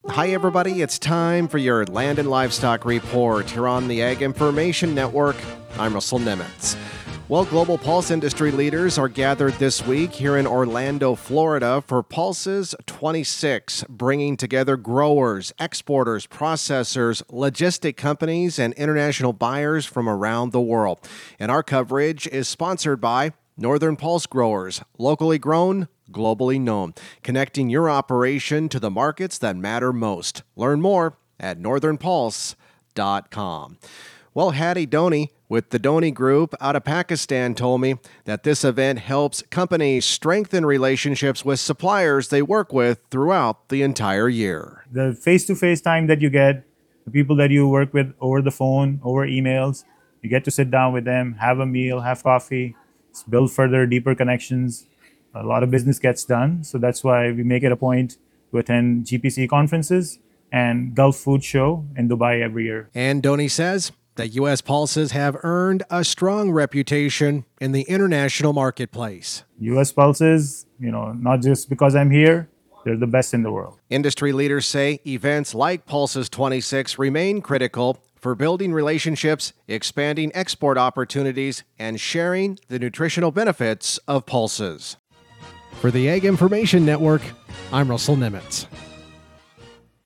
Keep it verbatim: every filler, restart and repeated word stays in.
Hi, everybody. It's time for your Land and Livestock Report here on the Ag Information Network. I'm Russell Nemitz. Well, global pulse industry leaders are gathered this week here in Orlando, Florida for Pulses twenty-six, bringing together growers, exporters, processors, logistic companies, and international buyers from around the world. And our coverage is sponsored by Northern Pulse Growers, locally grown, globally known, connecting your operation to the markets that matter most. Learn more at northern pulse dot com. Well, Hadi Dhoni with the Dhoni Group out of Pakistan told me that this event helps companies strengthen relationships with suppliers they work with throughout the entire year. The face-to-face time that you get, the people that you work with over the phone, over emails, you get to sit down with them, have a meal, have coffee, build further, deeper connections. A lot of business gets done, so that's why we make it a point to attend G P C conferences and Gulf Food Show in Dubai every year. And Dhoni says that U S pulses have earned a strong reputation in the international marketplace. U S pulses, you know, not just because I'm here, they're the best in the world. Industry leaders say events like Pulses twenty-six remain critical for building relationships, expanding export opportunities, and sharing the nutritional benefits of pulses. For the Ag Information Network, I'm Russell Nemitz.